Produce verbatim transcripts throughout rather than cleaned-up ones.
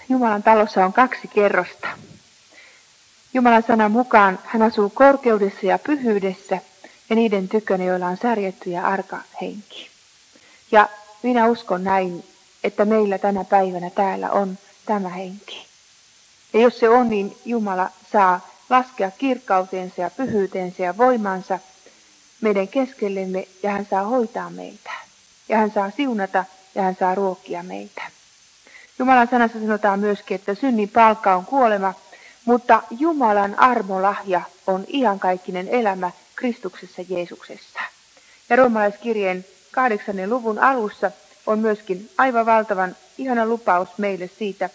Jumalan talossa on kaksi kerrosta. Jumalan sanan mukaan hän asuu korkeudessa ja pyhyydessä ja niiden tykönä, joilla on särjetty ja arka henki. Ja minä uskon näin, että meillä tänä päivänä täällä on tämä henki. Ja jos se on, niin Jumala saa laskea kirkkauteensa ja pyhyyteensä ja voimansa meidän keskellemme ja hän saa hoitaa meitä. Ja hän saa siunata ja hän saa ruokkia meitä. Jumalan sanassa sanotaan myöskin, että synnin palkka on kuolema, mutta Jumalan armolahja on iankaikkinen elämä Kristuksessa Jeesuksessa. Ja roomalaiskirjeen kahdeksannen luvun alussa on myöskin aivan valtavan ihana lupaus meille siitä,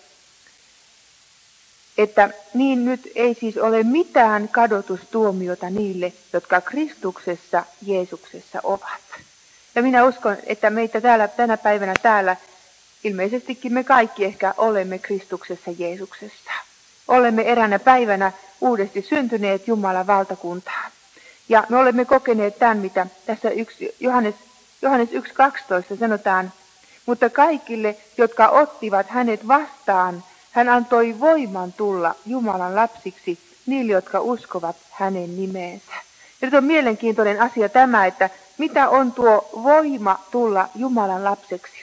että niin nyt ei siis ole mitään kadotustuomiota niille, jotka Kristuksessa Jeesuksessa ovat. Ja minä uskon, että meitä täällä, tänä päivänä täällä, ilmeisestikin me kaikki ehkä olemme Kristuksessa Jeesuksessa. Olemme eräänä päivänä uudesti syntyneet Jumalan valtakuntaan. Ja me olemme kokeneet tämän, mitä tässä yksi, Johannes, Johannes yksi kaksitoista sanotaan, mutta kaikille, jotka ottivat hänet vastaan, hän antoi voiman tulla Jumalan lapsiksi niille, jotka uskovat hänen nimeensä. Ja nyt on mielenkiintoinen asia tämä, että mitä on tuo voima tulla Jumalan lapseksi.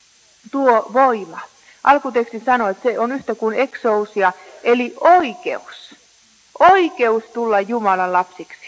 Tuo voima. Alkuteksti sanoo, että se on yhtä kuin exousia, eli oikeus. Oikeus tulla Jumalan lapsiksi.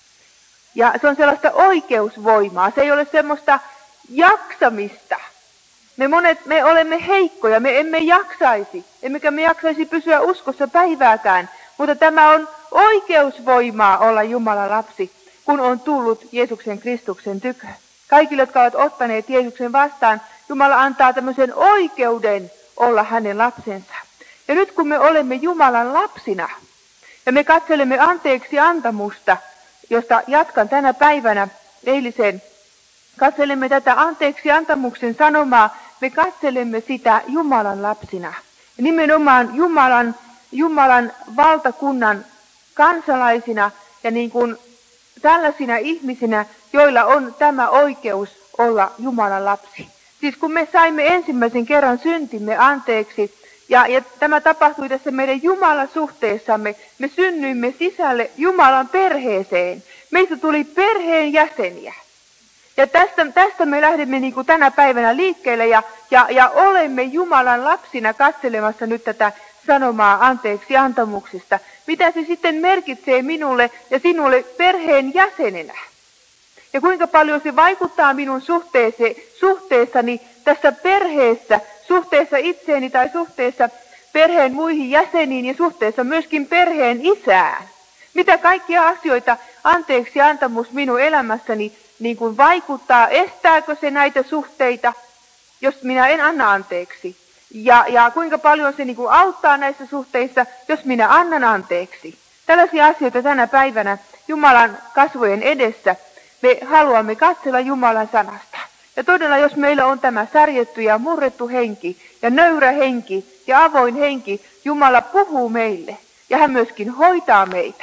Ja se on sellaista oikeusvoimaa. Se ei ole semmoista jaksamista. Me monet, me olemme heikkoja, me emme jaksaisi, emmekä me jaksaisi pysyä uskossa päivääkään, mutta tämä on oikeusvoimaa olla Jumalan lapsi, kun on tullut Jeesuksen Kristuksen tykö. Kaikille, jotka ovat ottaneet Jeesuksen vastaan, Jumala antaa tämmöisen oikeuden olla hänen lapsensa. Ja nyt kun me olemme Jumalan lapsina ja me katselemme anteeksi antamusta, josta jatkan tänä päivänä eiliseen, katselemme tätä anteeksi antamuksen sanomaa, me katselemme sitä Jumalan lapsina. Ja nimenomaan Jumalan, Jumalan valtakunnan kansalaisina ja niin kuin tällaisina ihmisinä, joilla on tämä oikeus olla Jumalan lapsi. Siis kun me saimme ensimmäisen kerran syntimme anteeksi, ja, ja tämä tapahtui tässä meidän Jumalan suhteessamme, me synnyimme sisälle Jumalan perheeseen. Meistä tuli perheen jäseniä. Ja tästä, tästä me lähdemme niin kuin tänä päivänä liikkeelle ja, ja, ja olemme Jumalan lapsina katselemassa nyt tätä sanomaa anteeksi antamuksesta. Mitä se sitten merkitsee minulle ja sinulle perheen jäsenenä? Ja kuinka paljon se vaikuttaa minun suhteessani tässä perheessä, suhteessa itseeni tai suhteessa perheen muihin jäseniin ja suhteessa myöskin perheen isään. Mitä kaikkia asioita anteeksi antamus minun elämässäni niin kuin vaikuttaa, estääkö se näitä suhteita, jos minä en anna anteeksi? Ja, ja kuinka paljon se niin kuin auttaa näissä suhteissa, jos minä annan anteeksi? Tällaisia asioita tänä päivänä Jumalan kasvojen edessä me haluamme katsella Jumalan sanasta. Ja todella, jos meillä on tämä särjetty ja murrettu henki ja nöyrä henki ja avoin henki, Jumala puhuu meille ja hän myöskin hoitaa meitä.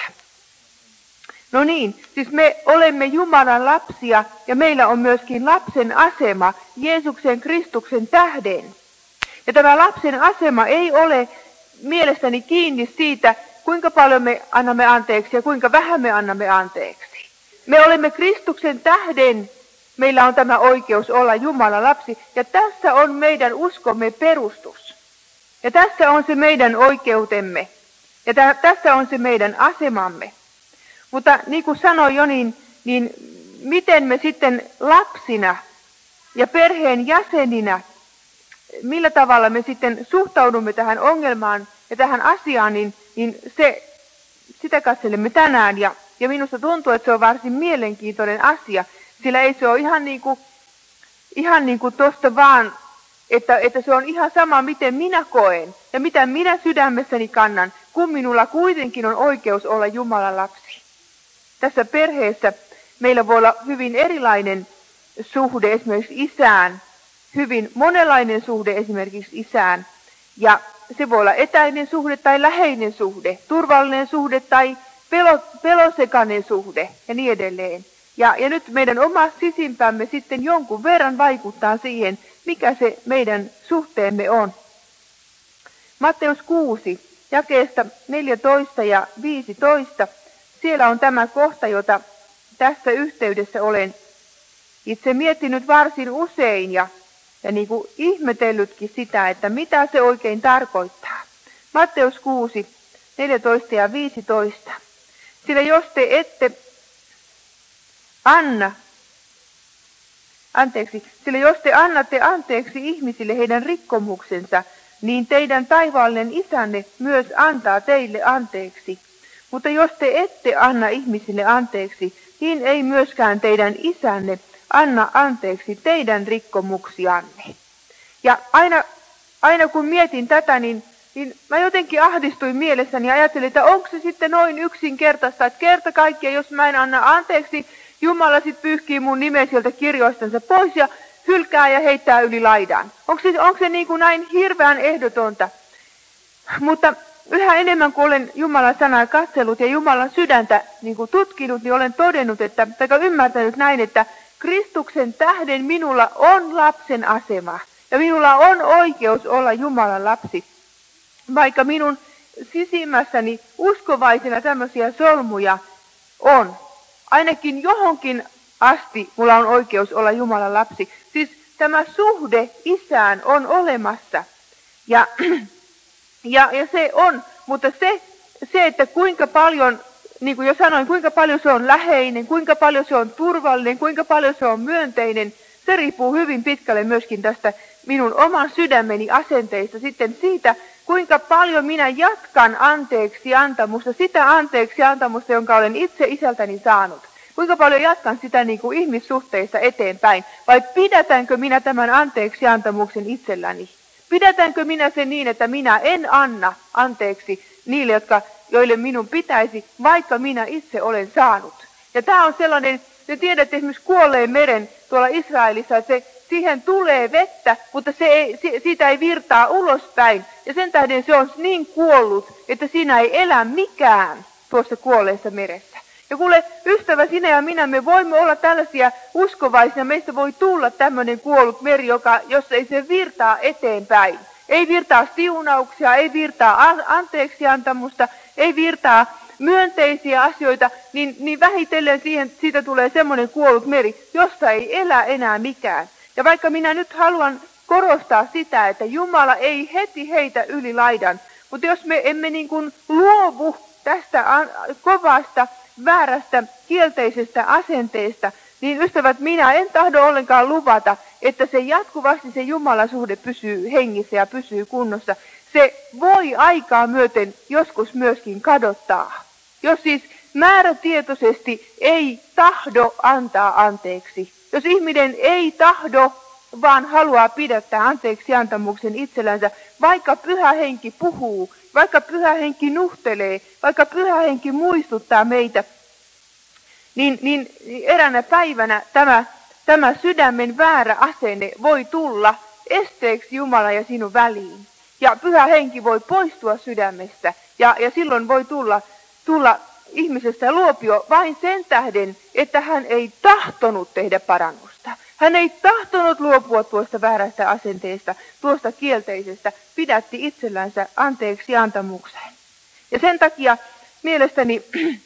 No niin, siis me olemme Jumalan lapsia ja meillä on myöskin lapsen asema Jeesuksen Kristuksen tähden. Ja tämä lapsen asema ei ole mielestäni kiinni siitä, kuinka paljon me annamme anteeksi ja kuinka vähän me annamme anteeksi. Me olemme Kristuksen tähden, meillä on tämä oikeus olla Jumalan lapsi ja tässä on meidän uskomme perustus. Ja tässä on se meidän oikeutemme ja tä- tässä on se meidän asemamme. Mutta niin kuin sanoin jo, niin, niin miten me sitten lapsina ja perheen jäseninä, millä tavalla me sitten suhtaudumme tähän ongelmaan ja tähän asiaan, niin, niin se, sitä katselemme tänään. Ja, ja minusta tuntuu, että se on varsin mielenkiintoinen asia, sillä ei se ole ihan niin kuin, ihan niin kuin tuosta vaan, että, että se on ihan sama, miten minä koen ja mitä minä sydämessäni kannan, kun minulla kuitenkin on oikeus olla Jumalan lapsi. Tässä perheessä meillä voi olla hyvin erilainen suhde esimerkiksi isään, hyvin monenlainen suhde esimerkiksi isään. Ja se voi olla etäinen suhde tai läheinen suhde, turvallinen suhde tai pelo, pelosekainen suhde ja niin edelleen. Ja, ja nyt meidän oma sisimpämme sitten jonkun verran vaikuttaa siihen, mikä se meidän suhteemme on. Matteus kuusi, jakeesta neljätoista ja viisitoista. Siellä on tämä kohta, jota tässä yhteydessä olen itse miettinyt varsin usein ja, ja niin kuin ihmetellytkin sitä, että mitä se oikein tarkoittaa. Matteus kuusi, neljätoista ja viisitoista. Sillä jos te ette anna, anteeksi, sillä jos te annatte anteeksi ihmisille heidän rikkomuksensa, niin teidän taivaallinen isänne myös antaa teille anteeksi. Mutta jos te ette anna ihmisille anteeksi, niin ei myöskään teidän isänne anna anteeksi teidän rikkomuksianne. Ja aina, aina kun mietin tätä, niin, niin mä jotenkin ahdistuin mielessäni ja ajattelin, että onko se sitten noin yksinkertaista, että kerta kaikkiaan, jos mä en anna anteeksi, Jumala sitten pyyhkii mun nimen sieltä kirjoistansa pois ja hylkää ja heittää yli laidan. Onko se, onko se niin kuin näin hirveän ehdotonta? Mutta yhä enemmän kun olen Jumalan sanaa katsellut ja Jumalan sydäntä niin kuin tutkinut, niin olen todennut, että, tai ymmärtänyt näin, että Kristuksen tähden minulla on lapsen asema ja minulla on oikeus olla Jumalan lapsi. Vaikka minun sisimmässäni uskovaisena tämmöisiä solmuja on, ainakin johonkin asti mulla on oikeus olla Jumalan lapsi. Siis tämä suhde isään on olemassa. Ja, ja, ja se on, mutta se, se, että kuinka paljon, niin kuin jo sanoin, kuinka paljon se on läheinen, kuinka paljon se on turvallinen, kuinka paljon se on myönteinen, se riippuu hyvin pitkälle myöskin tästä minun oman sydämeni asenteista. Sitten siitä, kuinka paljon minä jatkan anteeksi antamusta, sitä anteeksi antamusta, jonka olen itse isältäni saanut. Kuinka paljon jatkan sitä niin kuin ihmissuhteissa eteenpäin, vai pidätänkö minä tämän anteeksi antamuksen itselläni? Pidätänkö minä sen niin, että minä en anna anteeksi niille, jotka, joille minun pitäisi, vaikka minä itse olen saanut? Ja tämä on sellainen, te tiedätte esimerkiksi kuolleen meren tuolla Israelissa, että se, siihen tulee vettä, mutta se ei, siitä ei virtaa ulospäin. Ja sen tähden se on niin kuollut, että siinä ei elä mikään tuossa kuolleessa meressä. Ja kuule, ystävä, sinä ja minä, me voimme olla tällaisia uskovaisia. Meistä voi tulla tämmöinen kuollut meri, joka, jos ei se virtaa eteenpäin. Ei virtaa siunauksia, ei virtaa anteeksiantamusta, ei virtaa myönteisiä asioita, niin, niin vähitellen siihen, siitä tulee semmoinen kuollut meri, jossa ei elä enää mikään. Ja vaikka minä nyt haluan korostaa sitä, että Jumala ei heti heitä yli laidan, mutta jos me emme niin kuin luovu tästä kovasta, väärästä, kielteisestä asenteesta, niin ystävät, minä en tahdo ollenkaan luvata, että se jatkuvasti se Jumalan suhde pysyy hengissä ja pysyy kunnossa. Se voi aikaa myöten joskus myöskin kadottaa. Jos siis määrätietoisesti ei tahdo antaa anteeksi, jos ihminen ei tahdo, vaan haluaa pidättää anteeksi antamuksen itsellänsä, vaikka Pyhä Henki puhuu, vaikka Pyhä Henki nuhtelee, vaikka Pyhä Henki muistuttaa meitä, niin, niin eräänä päivänä tämä, tämä sydämen väärä asenne voi tulla esteeksi Jumala ja sinun väliin. Ja Pyhä Henki voi poistua sydämestä ja, ja silloin voi tulla, tulla ihmisestä luopio vain sen tähden, että hän ei tahtonut tehdä parannusta. Hän ei tahtonut luopua tuosta väärästä asenteesta, tuosta kielteisestä, pidätti itsellänsä anteeksi antamukseen. Ja sen takia mielestäni,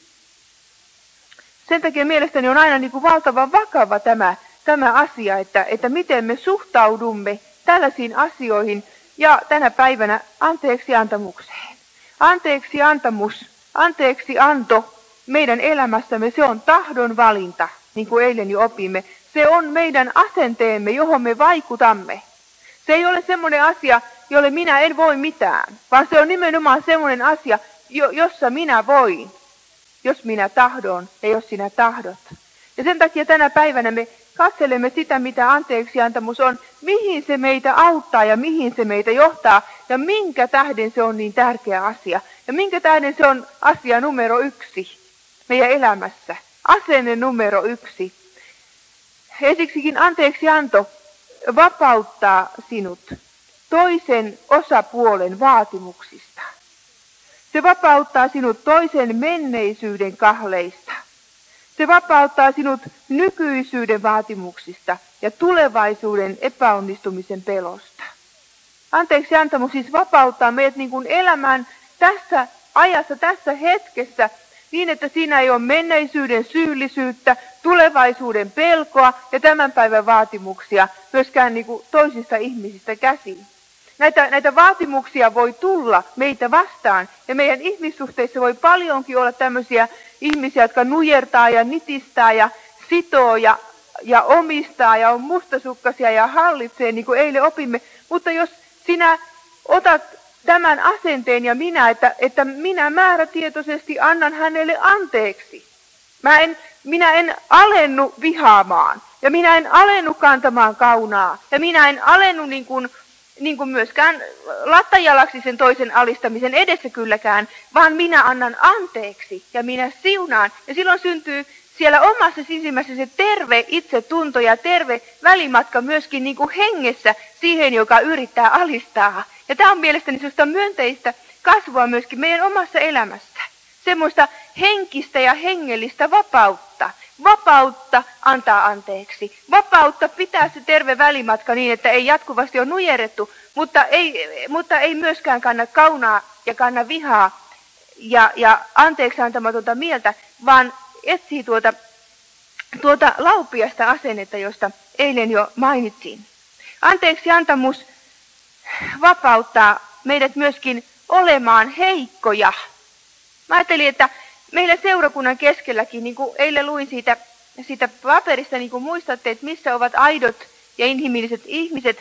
sen takia mielestäni on aina niin kuin valtavan vakava tämä, tämä asia, että, että miten me suhtaudumme tällaisiin asioihin ja tänä päivänä anteeksi antamukseen. Anteeksi antamus, anteeksi anto meidän elämässämme, se on tahdon valinta, niin kuin eilen jo opimme. Se on meidän asenteemme, johon me vaikutamme. Se ei ole semmoinen asia, jolle minä en voi mitään, vaan se on nimenomaan semmoinen asia, jo, jossa minä voin, jos minä tahdon ja jos sinä tahdot. Ja sen takia tänä päivänä me katselemme sitä, mitä anteeksiantamus on, mihin se meitä auttaa ja mihin se meitä johtaa ja minkä tähden se on niin tärkeä asia. Ja minkä tähden se on asia numero yksi meidän elämässä. Asenne numero yksi. Ensiksikin anteeksianto vapauttaa sinut toisen osapuolen vaatimuksista. Se vapauttaa sinut toisen menneisyyden kahleista. Se vapauttaa sinut nykyisyyden vaatimuksista ja tulevaisuuden epäonnistumisen pelosta. Anteeksi antamus siis vapauttaa meidät niin kuin elämään tässä ajassa, tässä hetkessä, niin että siinä ei ole menneisyyden syyllisyyttä, tulevaisuuden pelkoa ja tämän päivän vaatimuksia myöskään niin kuin toisista ihmisistä käsiin. Näitä, näitä vaatimuksia voi tulla meitä vastaan ja meidän ihmissuhteissa voi paljonkin olla tämmöisiä ihmisiä, jotka nujertaa ja nitistää ja sitoo ja, ja omistaa ja on mustasukkaisia ja hallitsee, niin kuin eilen opimme. Mutta jos sinä otat tämän asenteen ja minä, että, että minä määrätietoisesti annan hänelle anteeksi. Mä en, minä en alennu vihaamaan ja minä en alennu kantamaan kaunaa ja minä en alennu niin kuin, niin kuin myöskään lattajalaksi sen toisen alistamisen edessä kylläkään, vaan minä annan anteeksi ja minä siunaan. Ja silloin syntyy siellä omassa sisimmässä se terve itsetunto ja terve välimatka myöskin niin kuin hengessä siihen, joka yrittää alistaa. Ja tämä on mielestäni sellaista myönteistä kasvua myöskin meidän omassa elämässä. Semmoista henkistä ja hengellistä vapautta. Vapautta antaa anteeksi. Vapautta pitää se terve välimatka niin, että ei jatkuvasti ole nujerrettu, mutta ei, mutta ei myöskään kanna kaunaa ja kanna vihaa ja, ja anteeksi antamatonta mieltä, vaan etsii tuota, tuota laupiasta asennetta, josta eilen jo mainitsin. Anteeksi antamus vapauttaa meidät myöskin olemaan heikkoja. Mä ajattelin, että meillä seurakunnan keskelläkin, niin kuin eilen luin siitä, siitä paperista, niin kuin muistatte, että missä ovat aidot ja inhimilliset ihmiset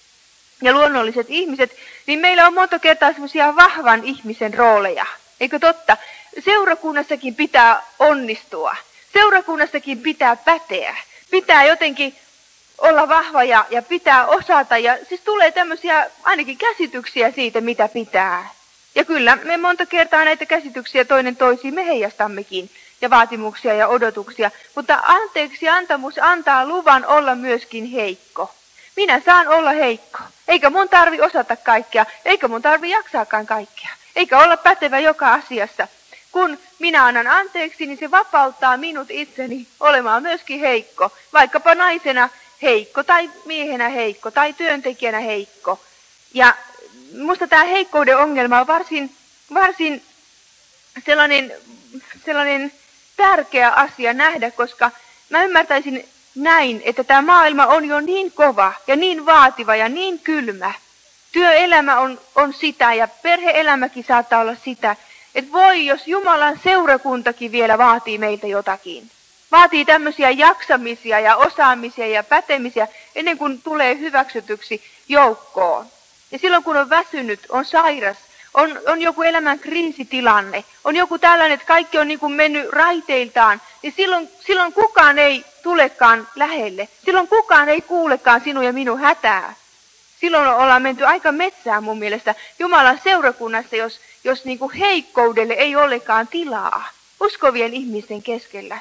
ja luonnolliset ihmiset, niin meillä on monta kertaa semmoisia vahvan ihmisen rooleja. Eikö totta? Seurakunnassakin pitää onnistua. Seurakunnassakin pitää päteä. Pitää jotenkin olla vahva ja, ja pitää osata. Ja siis tulee tämmöisiä ainakin käsityksiä siitä, mitä pitää. Ja kyllä me monta kertaa näitä käsityksiä toinen toisiin me heijastammekin. Ja vaatimuksia ja odotuksia. Mutta anteeksi antamus antaa luvan olla myöskin heikko. Minä saan olla heikko. Eikä mun tarvi osata kaikkea. Eikä mun tarvi jaksaakaan kaikkea. Eikä olla pätevä joka asiassa. Kun minä annan anteeksi, niin se vapauttaa minut itseni olemaan myöskin heikko. Vaikkapa naisena heikko tai miehenä heikko tai työntekijänä heikko. Ja minusta tämä heikkouden ongelma on varsin, varsin sellainen, sellainen tärkeä asia nähdä, koska mä ymmärtäisin näin, että tämä maailma on jo niin kova ja niin vaativa ja niin kylmä. Työelämä on, on sitä ja perhe-elämäkin saattaa olla sitä, että voi, jos Jumalan seurakuntakin vielä vaatii meiltä jotakin. Vaatii tämmöisiä jaksamisia ja osaamisia ja pätemisiä ennen kuin tulee hyväksytyksi joukkoon. Ja silloin kun on väsynyt, on sairas, on, on joku elämän kriisitilanne, on joku tällainen, että kaikki on niin kuin mennyt raiteiltaan, niin silloin, silloin kukaan ei tulekaan lähelle. Silloin kukaan ei kuulekaan sinun ja minun hätää. Silloin ollaan menty aika metsään mun mielestä Jumalan seurakunnassa, jos, jos niin kuin heikkoudelle ei olekaan tilaa uskovien ihmisten keskellä.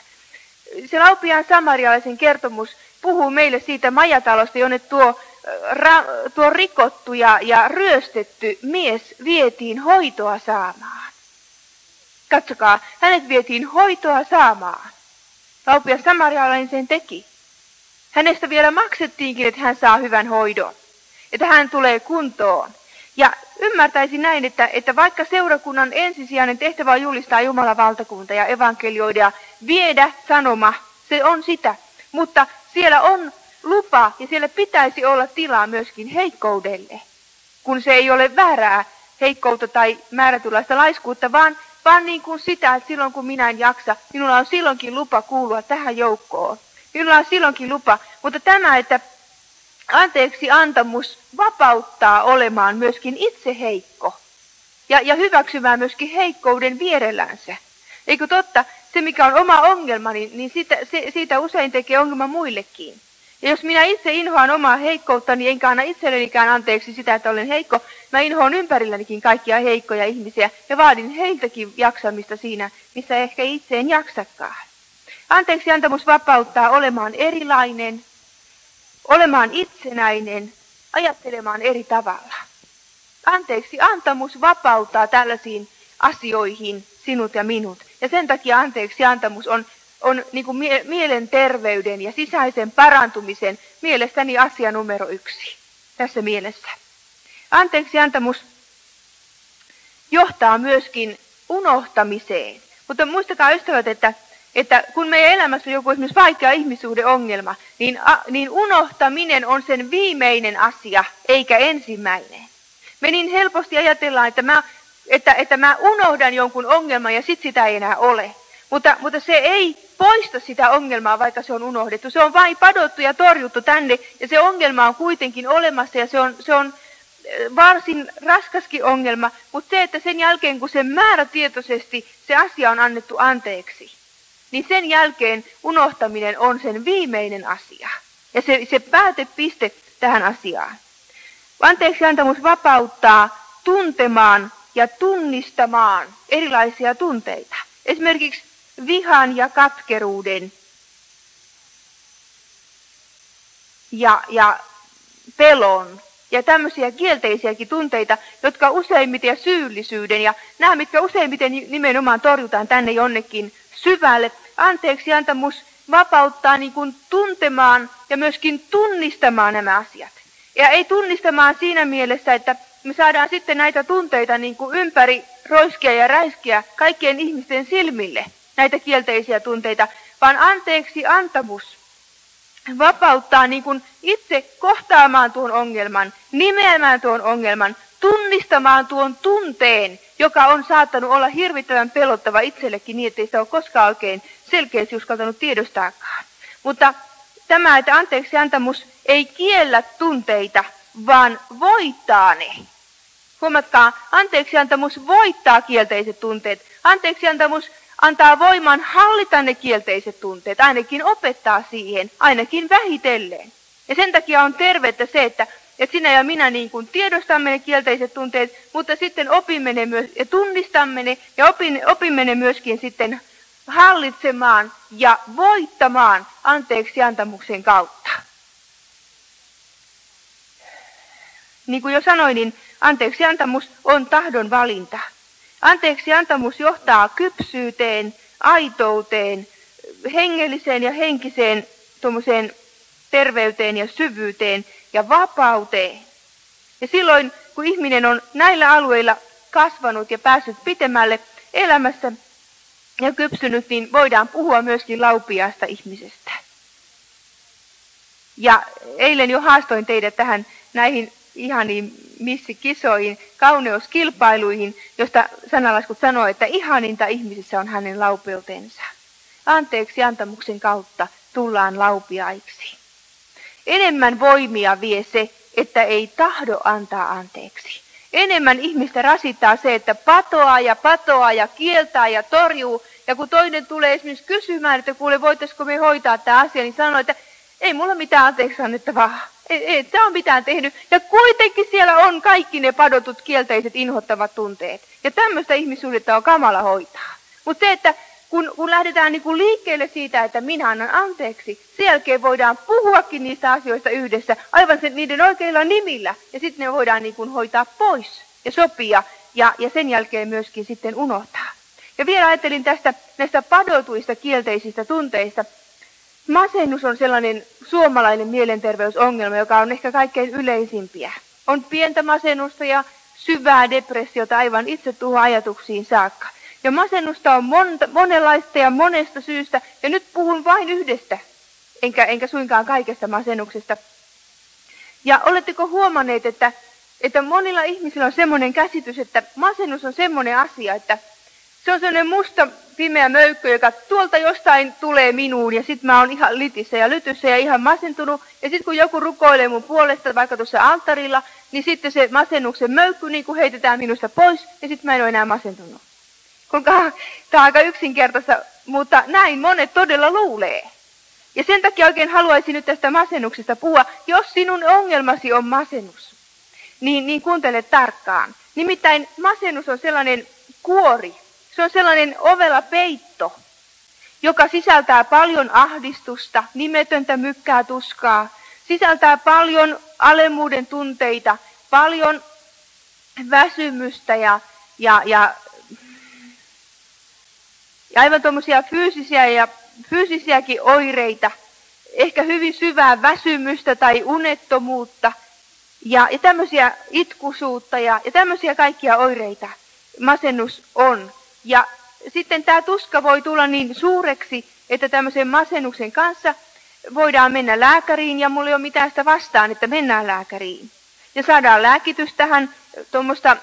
Se Laupiaan samarialaisen kertomus puhuu meille siitä majatalosta, jonne tuo, ra, tuo rikottu ja, ja ryöstetty mies vietiin hoitoa saamaan. Katsokaa, hänet vietiin hoitoa saamaan. Laupiaan samarialainen sen teki. Hänestä vielä maksettiinkin, että hän saa hyvän hoidon. Että hän tulee kuntoon. Ja ymmärtäisin näin, että, että vaikka seurakunnan ensisijainen tehtävä on julistaa Jumalan valtakunta ja evankelioida ja viedä sanoma, se on sitä. Mutta siellä on lupa ja siellä pitäisi olla tilaa myöskin heikkoudelle, kun se ei ole väärää heikkoutta tai määrätynlaista laiskuutta, vaan, vaan niin kuin sitä, että silloin kun minä en jaksa, minulla on silloinkin lupa kuulua tähän joukkoon. Minulla on silloinkin lupa, mutta tämä, että anteeksi antamus vapauttaa olemaan myöskin itse heikko ja, ja hyväksymään myöskin heikkouden vierellänsä. Eikö totta, se mikä on oma ongelma, niin, niin siitä, se, siitä usein tekee ongelma muillekin. Ja jos minä itse inhoan omaa heikkoutta, niin enkä anna itsellenikään anteeksi sitä, että olen heikko. Mä inhoan ympärillänikin kaikkia heikkoja ihmisiä ja vaadin heiltäkin jaksamista siinä, missä ehkä itse en jaksakaan. Anteeksi antamus vapauttaa olemaan erilainen, olemaan itsenäinen, ajattelemaan eri tavalla. Anteeksi antamus vapauttaa tällaisiin asioihin sinut ja minut. Ja sen takia anteeksi antamus on, on niin kuin mie- mielenterveyden ja sisäisen parantumisen mielestäni asia numero yksi tässä mielessä. anteeksiantamus johtaa myöskin unohtamiseen. Mutta muistakaa ystävät, että, että kun meidän elämässä on joku esimerkiksi vaikea ihmissuhdeongelma, niin, a, niin unohtaminen on sen viimeinen asia, eikä ensimmäinen. Me niin helposti ajatellaan, että mä, että, että mä unohdan jonkun ongelman ja sit sitä ei enää ole. Mutta, mutta se ei poista sitä ongelmaa, vaikka se on unohdettu. Se on vain padottu ja torjuttu tänne, ja se ongelma on kuitenkin olemassa, ja se on, se on varsin raskaskin ongelma. Mutta se, että sen jälkeen, kun se määrätietoisesti se asia on annettu anteeksi, niin sen jälkeen unohtaminen on sen viimeinen asia. Ja se, se päätepiste tähän asiaan. Anteeksiantamus vapauttaa tuntemaan ja tunnistamaan erilaisia tunteita. Esimerkiksi vihan ja katkeruuden ja, ja pelon ja tämmöisiä kielteisiäkin tunteita, jotka useimmiten ja syyllisyyden ja nämä, mitkä useimmiten nimenomaan torjutaan tänne jonnekin syvälle. Anteeksiantamus vapauttaa niin kuin tuntemaan ja myöskin tunnistamaan nämä asiat. Ja ei tunnistamaan siinä mielessä, että me saadaan sitten näitä tunteita niin kuin ympäri roiskia ja räiskiä kaikkien ihmisten silmille, näitä kielteisiä tunteita, vaan anteeksi antamus vapauttaa niin kuin itse kohtaamaan tuon ongelman, nimeämään tuon ongelman, tunnistamaan tuon tunteen, joka on saattanut olla hirvittävän pelottava itsellekin niin, ettei sitä ole koskaan oikein selkeästi uskaltanut tiedostaakaan. Mutta tämä, että anteeksi antamus ei kiellä tunteita, vaan voittaa ne. Huomatkaa, anteeksiantamus voittaa kielteiset tunteet. Anteeksiantamus antaa voiman hallita ne kielteiset tunteet, ainakin opettaa siihen, ainakin vähitellen. Ja sen takia on tervettä se, että, että sinä ja minä niin kuin tiedostamme ne kielteiset tunteet, mutta sitten opimme ne myös ja tunnistamme ne ja opin, opimme ne myöskin sitten hallitsemaan ja voittamaan anteeksiantamuksen kautta. Niin kuin jo sanoin, niin anteeksiantamus on tahdon valinta. Anteeksiantamus johtaa kypsyyteen, aitouteen, hengelliseen ja henkiseen tuommoiseen terveyteen ja syvyyteen ja vapauteen. Ja silloin, kun ihminen on näillä alueilla kasvanut ja päässyt pitemmälle elämässä ja kypsynyt, niin voidaan puhua myöskin laupiaasta ihmisestä. Ja eilen jo haastoin teidät tähän näihin ihaniin missikisoihin, kauneuskilpailuihin, josta sanalaskut sanoo, että ihaninta ihmisissä on hänen laupeutensa. Anteeksi antamuksen kautta tullaan laupiaiksi. Enemmän voimia vie se, että ei tahdo antaa anteeksi. Enemmän ihmistä rasittaa se, että patoaa ja patoaa ja kieltää ja torjuu. Ja kun toinen tulee esimerkiksi kysymään, että kuule, voitaisiko me hoitaa tämä asia, niin sanoo, että ei mulla mitään anteeksi annettavaa. Ei, ei tämä ole mitään tehnyt. Ja kuitenkin siellä on kaikki ne padotut kielteiset inhottavat tunteet. Ja tämmöistä ihmissuhdetta on kamala hoitaa. Mutta se, että kun, kun lähdetään niinku liikkeelle siitä, että minä annan anteeksi, sen jälkeen voidaan puhuakin niistä asioista yhdessä, aivan sen, niiden oikeilla nimillä. Ja sitten ne voidaan niinku hoitaa pois ja sopia ja, ja sen jälkeen myöskin sitten unohtaa. Ja vielä ajattelin tästä näistä padotuista kielteisistä tunteista. Masennus on sellainen suomalainen mielenterveysongelma, joka on ehkä kaikkein yleisimpiä. On pientä masennusta ja syvää depressiota aivan itsetuhoajatuksiin saakka. Ja masennusta on monta, monenlaista ja monesta syystä, ja nyt puhun vain yhdestä, enkä, enkä suinkaan kaikesta masennuksesta. Ja oletteko huomanneet, että, että monilla ihmisillä on semmoinen käsitys, että masennus on semmoinen asia, että se on semmoinen musta pimeä möykkö, joka tuolta jostain tulee minuun ja sit mä oon ihan litissä ja lytyssä ja ihan masentunut. Ja sit kun joku rukoilee mun puolesta vaikka tuossa alttarilla, niin sitten se masennuksen möykky niin kuin heitetään minusta pois ja sit mä en ole enää masentunut. Kuinka tää on aika yksinkertaista, mutta näin monet todella luulee. Ja sen takia oikein haluaisin nyt tästä masennuksesta puhua. Jos sinun ongelmasi on masennus, niin, niin kuuntele tarkkaan. Nimittäin masennus on sellainen kuori. Se on sellainen ovela peitto, joka sisältää paljon ahdistusta, nimetöntä mykkää tuskaa, sisältää paljon alemmuuden tunteita, paljon väsymystä ja, ja, ja, ja aivan tuommoisia fyysisiä ja fyysisiäkin oireita, ehkä hyvin syvää väsymystä tai unettomuutta Ja, ja tämmöisiä itkusuutta ja, ja tämmöisiä kaikkia oireita masennus on. Ja sitten tämä tuska voi tulla niin suureksi, että tämmöisen masennuksen kanssa voidaan mennä lääkäriin, ja mulla ei ole mitään sitä vastaan, että mennään lääkäriin. Ja saadaan lääkitys tähän, tuommoista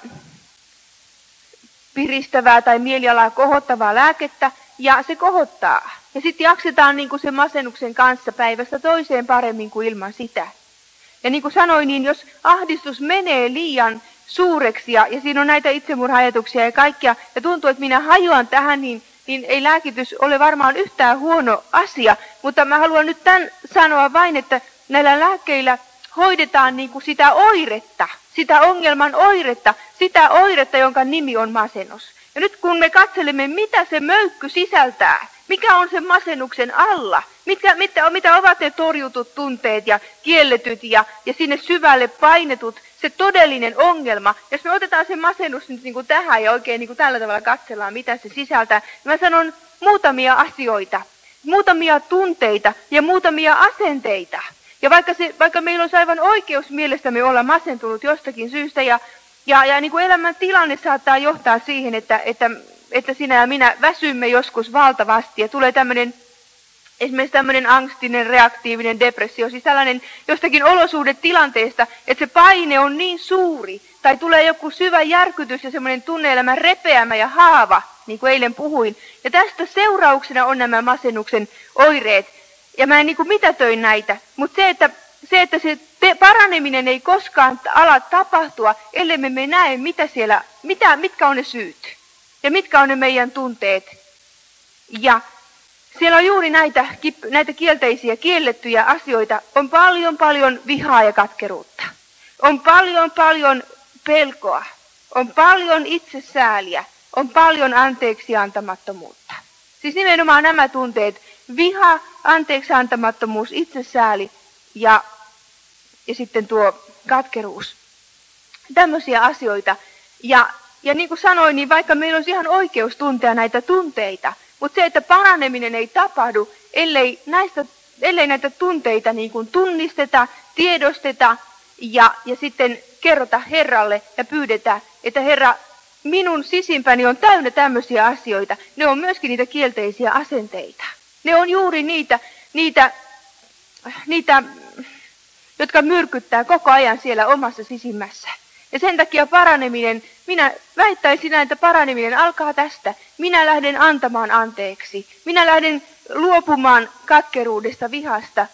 piristävää tai mielialaa kohottavaa lääkettä, ja se kohottaa. Ja sitten jaksetaan niin kuin sen masennuksen kanssa päivästä toiseen paremmin kuin ilman sitä. Ja niin kuin sanoin, niin jos ahdistus menee liian suureksi, ja, ja siinä on näitä itsemurha-ajatuksia ja kaikkia, ja tuntuu, että minä hajoan tähän, niin, niin ei lääkitys ole varmaan yhtään huono asia. Mutta mä haluan nyt tämän sanoa vain, että näillä lääkkeillä hoidetaan niin kuin sitä oiretta, sitä ongelman oiretta, sitä oiretta, jonka nimi on masennus. Ja nyt kun me katselemme, mitä se möykky sisältää, mikä on sen masennuksen alla, mitkä, mitä, mitä ovat ne torjutut tunteet ja kielletyt ja, ja sinne syvälle painetut, se todellinen ongelma. Jos me otetaan se masennus nyt niin kuin tähän ja oikein niin kuin tällä tavalla katsellaan, mitä se sisältää, niin mä sanon muutamia asioita, muutamia tunteita ja muutamia asenteita. Ja vaikka, se, vaikka meillä olisi aivan oikeus mielestämme olla masentunut jostakin syystä, ja, ja, ja niin kuin elämän tilanne saattaa johtaa siihen, että, että, että sinä ja minä väsymme joskus valtavasti, ja tulee tämmöinen, esimerkiksi tämmöinen angstinen, reaktiivinen depressio, siis tällainen jostakin olosuhdetilanteesta, että se paine on niin suuri, tai tulee joku syvä järkytys ja semmoinen tunne-elämän repeämä ja haava, niin kuin eilen puhuin. Ja tästä seurauksena on nämä masennuksen oireet. Ja mä en niin kuin mitätöin näitä, mutta se, että se, että se te- paraneminen ei koskaan ala tapahtua, ellei me, me näe, mitä siellä, mitä, mitkä on ne syyt ja mitkä on ne meidän tunteet. Ja siellä on juuri näitä, näitä kielteisiä, kiellettyjä asioita. On paljon, paljon vihaa ja katkeruutta. On paljon, paljon pelkoa. On paljon itsesääliä. On paljon anteeksiantamattomuutta. Siis nimenomaan nämä tunteet, viha, anteeksiantamattomuus, itsesääli ja, ja sitten tuo katkeruus. Tämmöisiä asioita. Ja, ja niin kuin sanoin, niin vaikka meillä olisi ihan oikeus tuntea näitä tunteita, mutta se, että paraneminen ei tapahdu, ellei, näistä, ellei näitä tunteita niin kuin tunnisteta, tiedosteta ja, ja sitten kerrota Herralle ja pyydetä, että Herra, minun sisimpäni on täynnä tämmöisiä asioita. Ne on myöskin niitä kielteisiä asenteita. Ne on juuri niitä, niitä, niitä, jotka myrkyttää koko ajan siellä omassa sisimmässä. Ja sen takia paraneminen, minä väittäisin näin, että paraneminen alkaa tästä. Minä lähden antamaan anteeksi. Minä lähden luopumaan katkeruudesta, vihasta.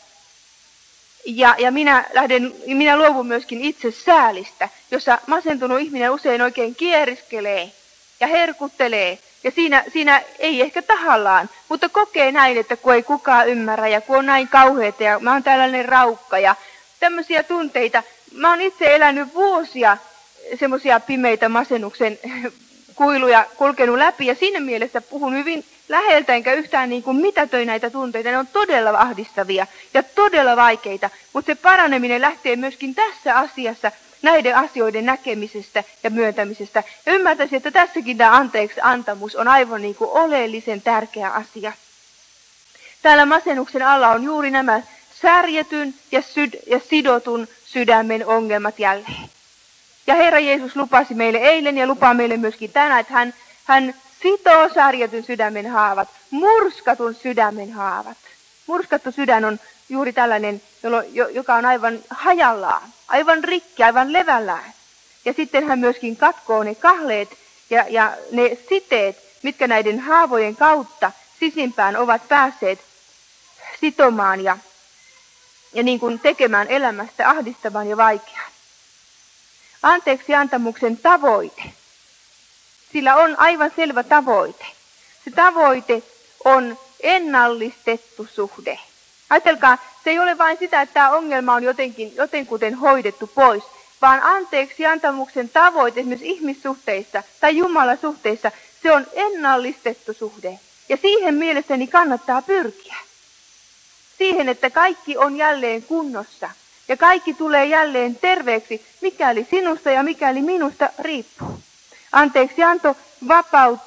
Ja, ja minä, lähden, minä luovun myöskin itse säälistä, jossa masentunut ihminen usein oikein kieriskelee ja herkuttelee. Ja siinä, siinä ei ehkä tahallaan, mutta kokee näin, että kun ei kukaan ymmärrä ja kun on näin kauheita ja mä oon tällainen raukka ja tämmöisiä tunteita. Mä oon itse elänyt vuosia semmoisia pimeitä masennuksen kuiluja kulkenut läpi ja siinä mielessä puhun hyvin läheltä enkä yhtään niin kuin mitätöi näitä tunteita. Ne on todella ahdistavia ja todella vaikeita, mutta se paraneminen lähtee myöskin tässä asiassa näiden asioiden näkemisestä ja myöntämisestä. Ja ymmärtäisin, että tässäkin tämä anteeksi antamus on aivan niin kuin oleellisen tärkeä asia. Täällä masennuksen alla on juuri nämä särjetyn ja, syd- ja sidotun sydämen ongelmat jälleen. Ja Herra Jeesus lupasi meille eilen ja lupaa meille myöskin tänään, että hän, hän sitoo särjetyn sydämen haavat, murskatun sydämen haavat. Murskattu sydän on juuri tällainen, joka on aivan hajallaan, aivan rikki, aivan levällään. Ja sitten hän myöskin katkoo ne kahleet ja, ja ne siteet, mitkä näiden haavojen kautta sisimpään ovat päässeet sitomaan ja, ja niin kuin tekemään elämästä ahdistavan ja vaikean. Anteeksiantamuksen tavoite. Sillä on aivan selvä tavoite. Se tavoite on ennallistettu suhde. Ajatelkaa, se ei ole vain sitä, että tämä ongelma on jotenkin, jotenkuten hoidettu pois, vaan anteeksiantamuksen tavoite esimerkiksi ihmissuhteissa tai Jumalasuhteissa, se on ennallistettu suhde. Ja siihen mielestäni kannattaa pyrkiä. Siihen, että kaikki on jälleen kunnossa. Ja kaikki tulee jälleen terveeksi, mikäli sinusta ja mikäli minusta riippuu. Anteeksianto vapauttaa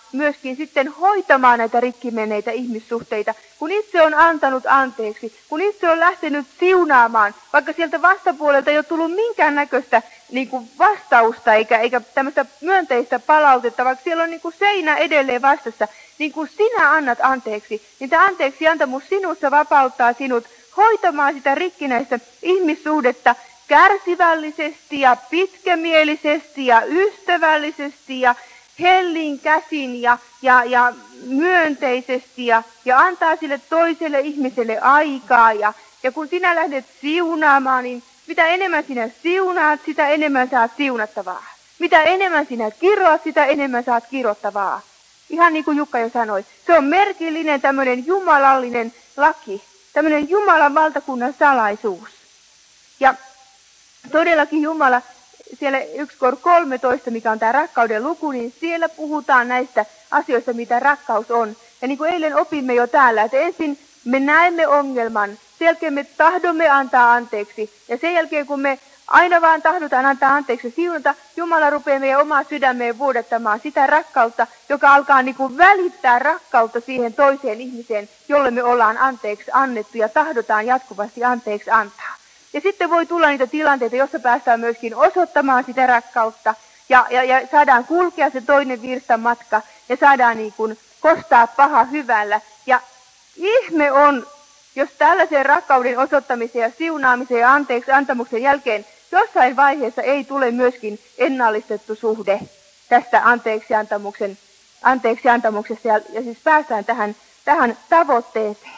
myöskin sitten hoitamaan näitä rikkimenneitä ihmissuhteita, kun itse on antanut anteeksi, kun itse on lähtenyt siunaamaan, vaikka sieltä vastapuolelta ei ole tullut minkäännäköistä niin kuin vastausta eikä, eikä tämmöistä myönteistä palautetta, vaikka siellä on niin kuin seinä edelleen vastassa, niin kun sinä annat anteeksi, niin tämä anteeksi antamus sinussa vapauttaa sinut hoitamaan sitä rikkinäistä ihmissuhdetta kärsivällisesti ja pitkämielisesti ja ystävällisesti ja hellin käsin ja, ja, ja myönteisesti ja, ja antaa sille toiselle ihmiselle aikaa. Ja, ja kun sinä lähdet siunaamaan, niin mitä enemmän sinä siunaat, sitä enemmän saat siunattavaa. Mitä enemmän sinä kiroat, sitä enemmän saat kirottavaa. Ihan niin kuin Jukka jo sanoi, se on merkillinen tämmöinen jumalallinen laki, tämmöinen Jumalan valtakunnan salaisuus. Ja todellakin Jumala, siellä yksi kolmetoista, mikä on tämä rakkauden luku, niin siellä puhutaan näistä asioista, mitä rakkaus on. Ja niin kuin eilen opimme jo täällä, että ensin me näemme ongelman, sen jälkeen me tahdomme antaa anteeksi. Ja sen jälkeen kun me aina vaan tahdotaan antaa anteeksi ja siunata, Jumala rupeaa meidän omaa sydämeen vuodattamaan sitä rakkautta, joka alkaa niin kuin välittää rakkautta siihen toiseen ihmiseen, jolle me ollaan anteeksi annettu ja tahdotaan jatkuvasti anteeksi antaa. Ja sitten voi tulla niitä tilanteita, joissa päästään myöskin osoittamaan sitä rakkautta ja, ja, ja saadaan kulkea se toinen virstan matka ja saadaan niin kuin kostaa paha hyvällä. Ja ihme on, jos tällaisen rakkauden osoittamisen ja siunaamisen ja anteeksi antamuksen jälkeen jossain vaiheessa ei tule myöskin ennallistettu suhde tästä anteeksiantamuksen, anteeksiantamuksesta ja, ja siis päästään tähän, tähän tavoitteeseen.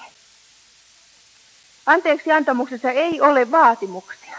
Anteeksiantamuksessa ei ole vaatimuksia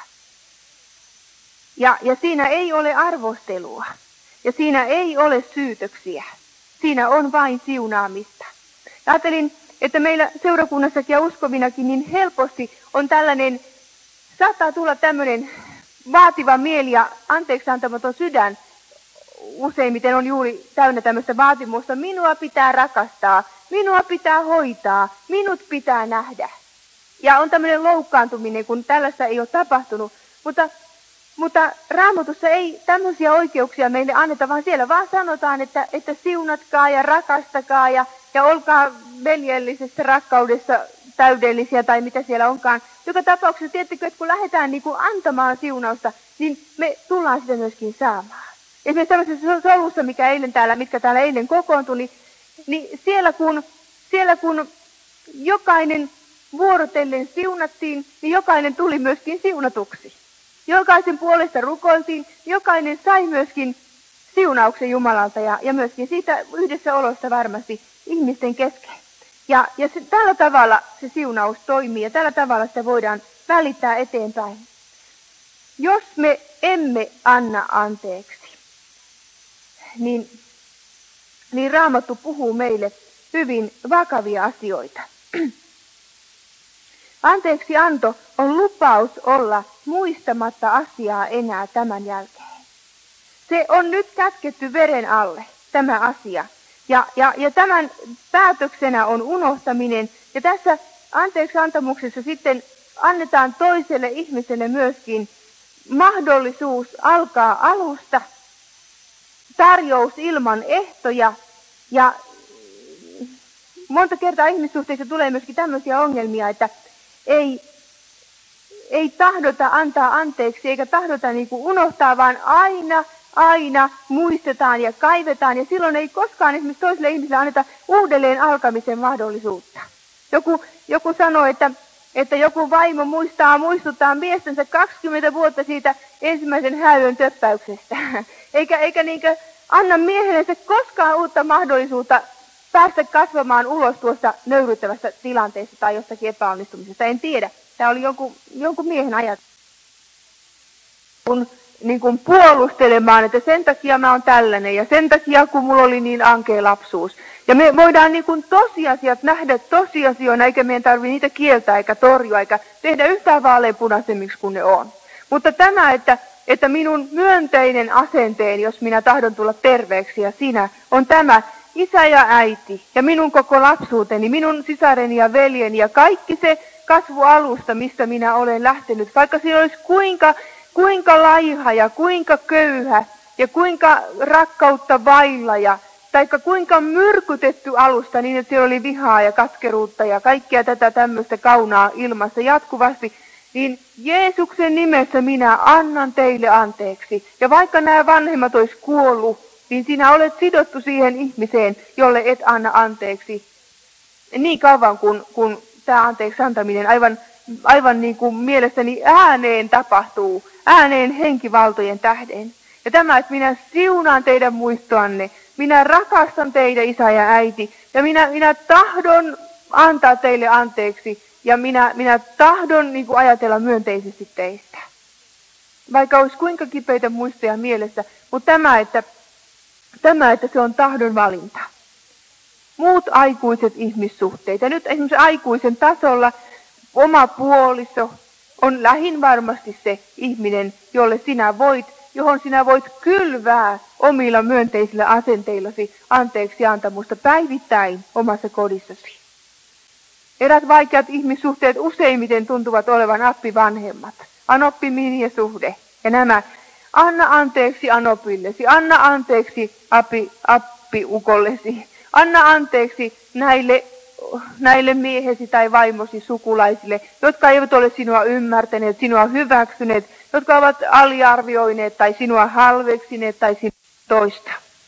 ja, ja siinä ei ole arvostelua ja siinä ei ole syytöksiä. Siinä on vain siunaamista. Ja ajattelin, että meillä seurakunnassakin ja uskovinakin niin helposti on tällainen, saattaa tulla tämmöinen vaativa mieli ja anteeksiantamaton sydän. Useimmiten on juuri täynnä tämmöistä vaatimusta. Minua pitää rakastaa, minua pitää hoitaa, minut pitää nähdä. Ja on tämmöinen loukkaantuminen, kun tällaista ei ole tapahtunut. Mutta, mutta Raamatussa ei tämmöisiä oikeuksia meille anneta, vaan siellä vaan sanotaan, että, että siunatkaa ja rakastakaa ja, ja olkaa veljellisessä rakkaudessa täydellisiä tai mitä siellä onkaan. Joka tapauksessa, tiedättekö, että kun lähdetään niin kuin antamaan siunausta, niin me tullaan sitä myöskin saamaan. Esimerkiksi tämmöisessä solussa, mikä eilen täällä, mitkä täällä eilen kokoontui, niin, niin siellä, kun, siellä kun jokainen vuorotellen siunattiin, niin jokainen tuli myöskin siunatuksi. Jokaisen puolesta rukoiltiin, jokainen sai myöskin siunauksen Jumalalta ja, ja myöskin siitä yhdessä olosta varmasti ihmisten kesken. Ja, ja se, tällä tavalla se siunaus toimii ja tällä tavalla sitä voidaan välittää eteenpäin. Jos me emme anna anteeksi, niin, niin Raamattu puhuu meille hyvin vakavia asioita. Anteeksianto on lupaus olla muistamatta asiaa enää tämän jälkeen. Se on nyt kätketty veren alle, tämä asia. Ja, ja, ja tämän päätöksenä on unohtaminen. Ja tässä anteeksiantamuksessa sitten annetaan toiselle ihmiselle myöskin mahdollisuus alkaa alusta, tarjous ilman ehtoja. Ja monta kertaa ihmissuhteissa tulee myöskin tämmöisiä ongelmia, että ei, ei tahdota antaa anteeksi eikä tahdota niin kuin unohtaa, vaan aina, aina muistetaan ja kaivetaan. Ja silloin ei koskaan esimerkiksi toiselle ihmiselle anneta uudelleen alkamisen mahdollisuutta. Joku, joku sanoi, että, että joku vaimo muistaa muistuttaa miestensä kaksikymmentä vuotta siitä ensimmäisen häyön töppäyksestä. Eikä, eikä niinkö anna miehellensä koskaan uutta mahdollisuutta päästä kasvamaan ulos tuosta nöyryttävästä tilanteesta tai jostakin epäonnistumisesta. En tiedä. Tämä oli jonkun, jonkun miehen ajatus. Kun niin kuin puolustelemaan, että sen takia mä oon tällainen ja sen takia, kun mulla oli niin ankea lapsuus. Ja me voidaan niin kuin tosiasiat nähdä tosiasioina, eikä meidän tarvitse niitä kieltää eikä torjua, eikä tehdä yhtään vaaleanpunaisemmiksi kuin ne on. Mutta tämä, että, että minun myönteinen asenteeni, jos minä tahdon tulla terveeksi ja sinä, on tämä, isä ja äiti ja minun koko lapsuuteni, minun sisareni ja veljeni ja kaikki se kasvualusta, mistä minä olen lähtenyt, vaikka siinä olisi kuinka, kuinka laiha ja kuinka köyhä ja kuinka rakkautta vailla ja, taikka kuinka myrkytetty alusta niin, että siellä oli vihaa ja katkeruutta ja kaikkea tätä tämmöistä kaunaa ilmassa jatkuvasti, niin Jeesuksen nimessä minä annan teille anteeksi. Ja vaikka nämä vanhemmat olisi kuollut, niin sinä olet sidottu siihen ihmiseen, jolle et anna anteeksi. Niin kauan kun, kun tämä anteeksi antaminen aivan, aivan niin kuin mielestäni ääneen tapahtuu, ääneen henkivaltojen tähden. Ja tämä, että minä siunaan teidän muistoanne, minä rakastan teitä, isä ja äiti, ja minä, minä tahdon antaa teille anteeksi, ja minä, minä tahdon niin kuin ajatella myönteisesti teistä. Vaikka olisi kuinka kipeitä muistoja mielessä, mutta tämä, että, tämä, että se on tahdon valinta. Muut aikuiset ihmissuhteet, ja nyt esimerkiksi aikuisen tasolla oma puoliso on lähin varmasti se ihminen, jolle sinä voit, johon sinä voit kylvää omilla myönteisillä asenteillasi anteeksi antamusta päivittäin omassa kodissasi. Erät vaikeat ihmissuhteet useimmiten tuntuvat olevan appivanhemmat. Anoppi-minjesuhde ja nämä. Anna anteeksi anopillesi, anna anteeksi appi, appiukollesi, anna anteeksi näille, näille miehesi tai vaimosi sukulaisille, jotka eivät ole sinua ymmärtäneet, sinua hyväksyneet, jotka ovat aliarvioineet tai sinua halveksineet tai sinua toista.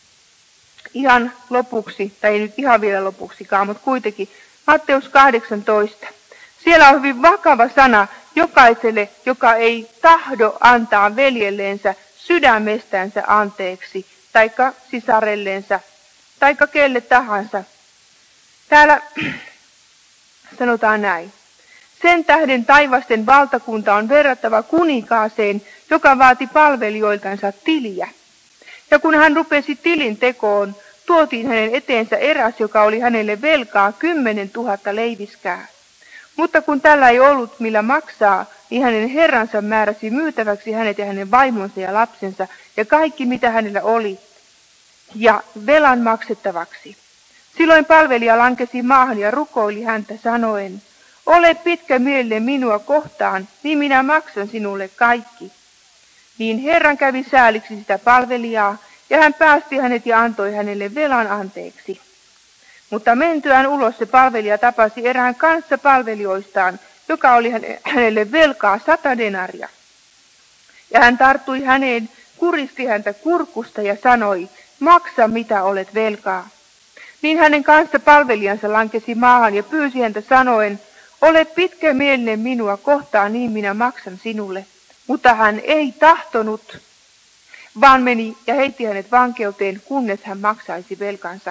Ihan lopuksi, tai ei nyt ihan vielä lopuksikaan, mutta kuitenkin Matteus kahdeksantoista. Siellä on hyvin vakava sana jokaiselle, joka ei tahdo antaa veljelleensä sydämestänsä anteeksi, taikka sisarellensa, taikka kelle tahansa. Täällä sanotaan näin. Sen tähden taivasten valtakunta on verrattava kuninkaaseen, joka vaati palvelijoiltansa tiliä. Ja kun hän rupesi tilin tekoon, tuotiin hänen eteensä eräs, joka oli hänelle velkaa kymmenen tuhatta leiviskää. Mutta kun tällä ei ollut millä maksaa, niin hänen herransa määräsi myytäväksi hänet ja hänen vaimonsa ja lapsensa ja kaikki mitä hänellä oli, ja velan maksettavaksi. Silloin palvelija lankesi maahan ja rukoili häntä sanoen, ole pitkä mielinen minua kohtaan, niin minä maksan sinulle kaikki. Niin Herran kävi sääliksi sitä palvelijaa, ja hän päästi hänet ja antoi hänelle velan anteeksi. Mutta mentyään ulos se palvelija tapasi erään kanssa palvelijoistaan, joka oli hänelle velkaa sata denaria. Ja hän tarttui häneen, kuristi häntä kurkusta ja sanoi, maksa mitä olet velkaa. Niin hänen kanssa palvelijansa lankesi maahan ja pyysi häntä sanoen, ole pitkämielinen minua kohtaan, niin minä maksan sinulle. Mutta hän ei tahtonut, vaan meni ja heitti hänet vankeuteen, kunnes hän maksaisi velkansa.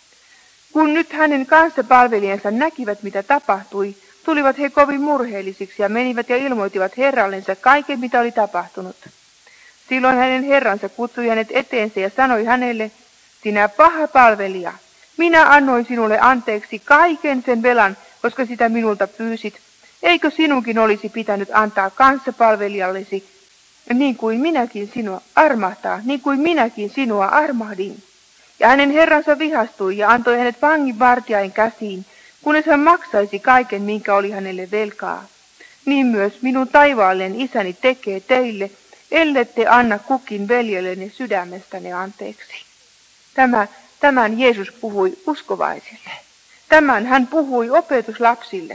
Kun nyt hänen kanssapalvelijansa näkivät, mitä tapahtui, tulivat he kovin murheellisiksi ja menivät ja ilmoittivat herrallensa kaiken, mitä oli tapahtunut. Silloin hänen herransa kutsui hänet eteensä ja sanoi hänelle, sinä paha palvelija, minä annoin sinulle anteeksi kaiken sen velan, koska sitä minulta pyysit. Eikö sinunkin olisi pitänyt antaa kanssapalvelijallesi, niin kuin minäkin sinua armahtaa, niin kuin minäkin sinua armahdin. Ja hänen herransa vihastui ja antoi hänet vanginvartijain käsiin, kunnes hän maksaisi kaiken, minkä oli hänelle velkaa. Niin myös minun taivaallinen isäni tekee teille, ellette anna kukin veljellenne sydämestäne anteeksi. Tämä, tämän Jeesus puhui uskovaisille. Tämän hän puhui opetuslapsille.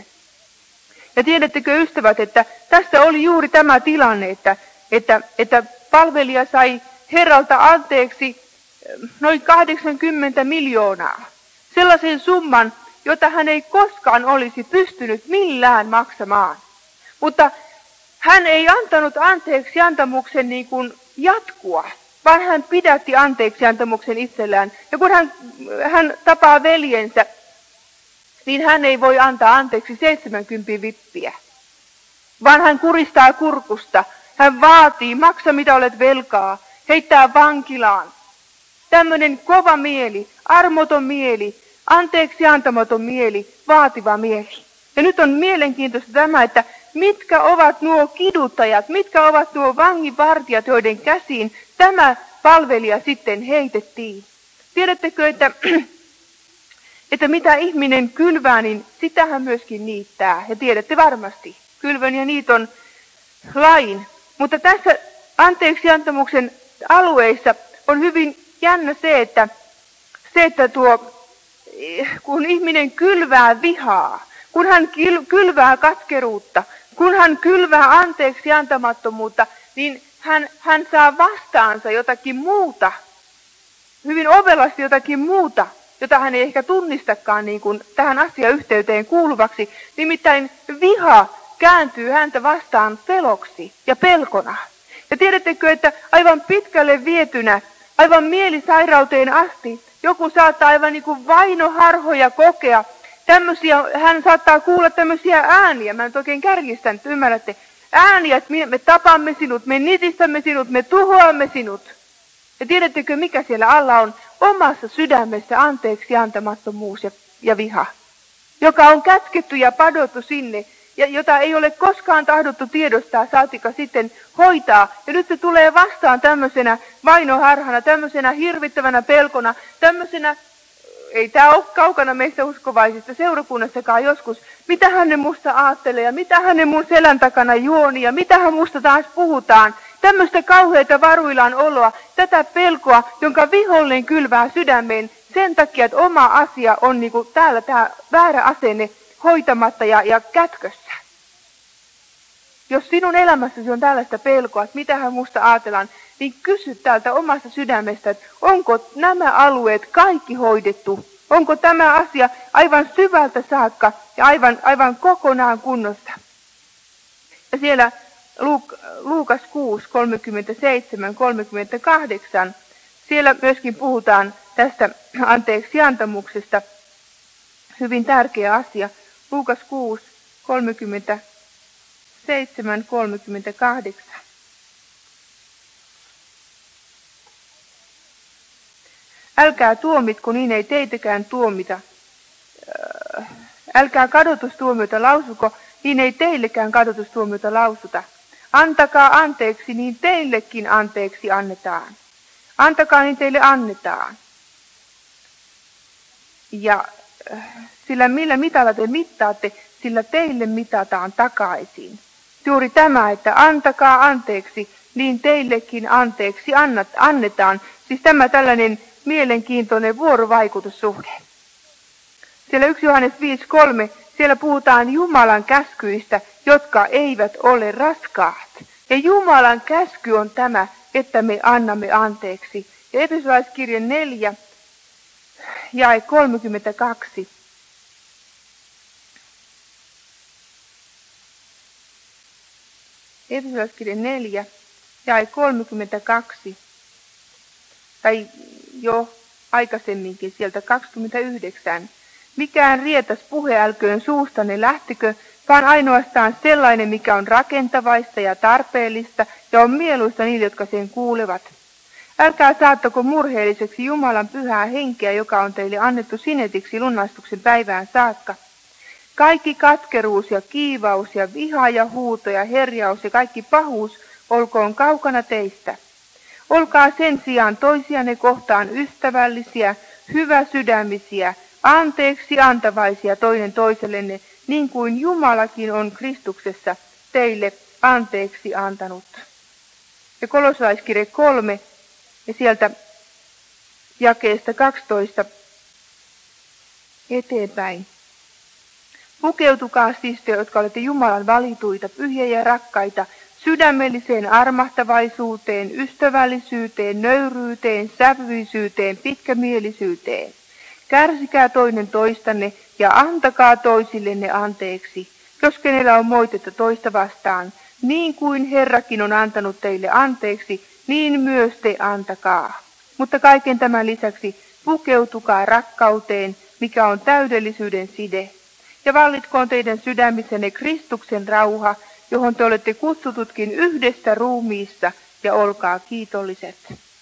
Ja tiedättekö ystävät, että tässä oli juuri tämä tilanne, että, että, että palvelija sai herralta anteeksi noin kahdeksankymmentä miljoonaa. Sellaisen summan, jota hän ei koskaan olisi pystynyt millään maksamaan. Mutta hän ei antanut anteeksi antamuksen niin kuin jatkua, vaan hän pidätti anteeksi antamuksen itsellään. Ja kun hän, hän tapaa veljensä, niin hän ei voi antaa anteeksi seitsemänkymmentä vippiä, vaan hän kuristaa kurkusta. Hän vaatii, maksa mitä olet velkaa, heittää vankilaan. Tämmöinen kova mieli, armoton mieli, anteeksi antamaton mieli, vaativa mieli. Ja nyt on mielenkiintoista tämä, että mitkä ovat nuo kiduttajat, mitkä ovat nuo vanginvartijat, joiden käsiin tämä palvelija sitten heitettiin. Tiedättekö, että, että mitä ihminen kylvää, niin sitä hän myöskin niittää. Ja tiedätte varmasti, kylvön ja niiton lain. Mutta tässä anteeksiantamuksen alueissa on hyvin jännä se, että Se, että tuo, kun ihminen kylvää vihaa, kun hän kylvää katkeruutta, kun hän kylvää anteeksi antamattomuutta, niin hän, hän saa vastaansa jotakin muuta, hyvin ovelasti jotakin muuta, jota hän ei ehkä tunnistakaan niin kuin tähän asiayhteyteen kuuluvaksi. Nimittäin viha kääntyy häntä vastaan peloksi ja pelkona. Ja tiedättekö, että aivan pitkälle vietynä, aivan mielisairauteen asti, joku saattaa aivan niin kuin vainoharhoja kokea. Tämmöisiä, hän saattaa kuulla tämmöisiä ääniä, mä nyt oikein kärjistän, että ymmärrätte, ääniä, että me, me tapamme sinut, me nitistämme sinut, me tuhoamme sinut. Ja tiedättekö, mikä siellä alla on? Omassa sydämessä anteeksi antamattomuus ja, ja viha, joka on kätketty ja padottu sinne, ja jota ei ole koskaan tahdottu tiedostaa, saatika sitten hoitaa. Ja nyt se tulee vastaan tämmöisenä vainoharhana, tämmöisenä hirvittävänä pelkona, tämmöisenä, ei tämä ole kaukana meistä uskovaisista seurakunnassakaan joskus, mitä hän ne musta aattelee ja mitä hän ne mun selän takana juoni ja mitä hän musta taas puhutaan. Tämmöistä kauheita varuillaan oloa, tätä pelkoa, jonka vihollinen kylvää sydämeen sen takia, että oma asia on niin kuin täällä tämä väärä asenne hoitamatta ja, ja kätkössä. Jos sinun elämässäsi on tällaista pelkoa, että mitä hän musta ajatellaan, niin kysy täältä omasta sydämestä, että onko nämä alueet kaikki hoidettu? Onko tämä asia aivan syvältä saakka ja aivan, aivan kokonaan kunnossa? Ja siellä Luuk- Luukas kuusi, kolmekymmentäseitsemän kolmekymmentäkahdeksan, siellä myöskin puhutaan tästä anteeksiantamuksesta. Hyvin tärkeä asia. Luukas kuusi, kolmekymmentäseitsemän kolmekymmentäkahdeksan. Älkää tuomitko, niin ei teitäkään tuomita. Älkää kadotustuomiota lausuko, niin ei teillekään kadotustuomiota lausuta. Antakaa anteeksi, niin teillekin anteeksi annetaan. Antakaa, niin teille annetaan. Ja sillä millä mitalla te mittaatte, sillä teille mitataan takaisin. Juuri tämä, että antakaa anteeksi, niin teillekin anteeksi annat, annetaan. Siis tämä tällainen mielenkiintoinen vuorovaikutussuhde. Siellä yksi Johannes viisi kolme, siellä puhutaan Jumalan käskyistä, jotka eivät ole raskaat. Ja Jumalan käsky on tämä, että me annamme anteeksi. Ja Efesolaiskirje neljä, jae kolmekymmentäkaksi. Efesolaiskirje neljä, jae kolmekymmentäkaksi. Tai jo aikaisemminkin sieltä kaksikymmentäyhdeksän. Mikään rietas puhe älköön suustanne lähtikö, vaan ainoastaan sellainen, mikä on rakentavaista ja tarpeellista ja on mieluista niille, jotka sen kuulevat. Älkää saattako murheelliseksi Jumalan pyhää henkeä, joka on teille annettu sinetiksi lunastuksen päivään saakka. Kaikki katkeruus ja kiivaus ja viha ja huuto ja herjaus ja kaikki pahuus olkoon kaukana teistä. Olkaa sen sijaan toisianne kohtaan ystävällisiä, hyväsydämisiä, anteeksi antavaisia toinen toisellenne, niin kuin Jumalakin on Kristuksessa teille anteeksi antanut. Ja Kolossalaiskirje kolme, ja sieltä jakeesta kaksitoista eteenpäin. Pukeutukaa siis te, jotka olette Jumalan valituita, pyhiä ja rakkaita, sydämelliseen armahtavaisuuteen, ystävällisyyteen, nöyryyteen, sävyisyyteen, pitkämielisyyteen. Kärsikää toinen toistanne ja antakaa toisillenne anteeksi, jos kenellä on moitetta toista vastaan. Niin kuin Herrakin on antanut teille anteeksi, niin myös te antakaa. Mutta kaiken tämän lisäksi pukeutukaa rakkauteen, mikä on täydellisyyden side. Ja vallitkoon teidän sydämissänne Kristuksen rauha, johon te olette kutsututkin yhdestä ruumiista, ja olkaa kiitolliset.